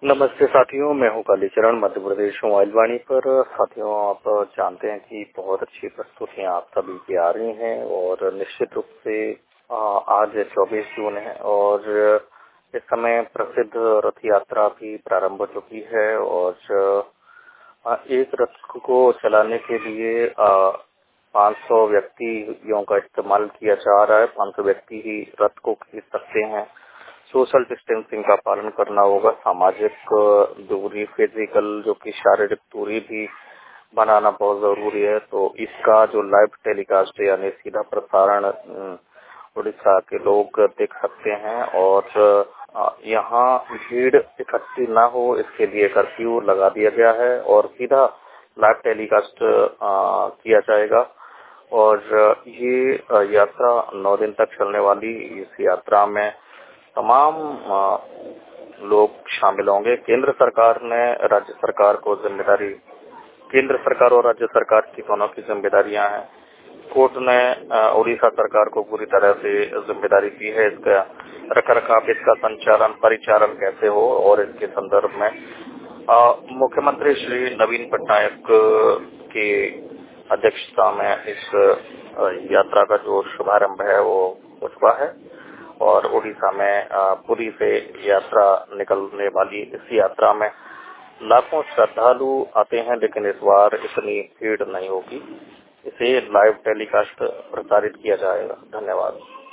नमस्ते साथियों, मैं हूं कालीचरण मध्य प्रदेश मोबाइल वाणी पर। साथियों, आप जानते हैं कि बहुत अच्छी प्रस्तुतियां आप सभी की आ रही हैं और निश्चित रूप से आज 24 जून है और इस समय प्रसिद्ध रथ यात्रा भी प्रारंभ हो चुकी है और एक रथ को चलाने के लिए 500 व्यक्तियों का इस्तेमाल किया जा रहा है। 500 व्यक्ति ही रथ को खींच सकते हैं। सोशल डिस्टेंसिंग का पालन करना होगा। सामाजिक दूरी, फिजिकल जो कि शारीरिक दूरी भी बनाना बहुत जरूरी है। तो इसका जो लाइव टेलीकास्ट यानी सीधा प्रसारण उड़ीसा के लोग देख सकते हैं और यहाँ भीड़ इकट्ठी ना हो इसके लिए कर्फ्यू लगा दिया गया है और सीधा लाइव टेलीकास्ट किया जाएगा। और ये यात्रा 9 दिन तक चलने वाली इस यात्रा में तमाम लोग शामिल होंगे। केंद्र सरकार ने राज्य सरकार को जिम्मेदारी, केंद्र सरकार और राज्य सरकार की दोनों की जिम्मेदारियां हैं। कोर्ट ने उड़ीसा सरकार को पूरी तरह से जिम्मेदारी दी है। इसका रखरखाव, इसका संचालन, परिचालन कैसे हो और इसके संदर्भ में मुख्यमंत्री श्री नवीन पटनायक की अध्यक्षता में इस यात्रा का जो शुभारंभ है वो हो चुका है और उड़ीसा में पुरी से यात्रा निकलने वाली इस यात्रा में लाखों श्रद्धालु आते हैं, लेकिन इस बार इतनी भीड़ नहीं होगी। इसे लाइव टेलीकास्ट प्रसारित किया जाएगा। धन्यवाद।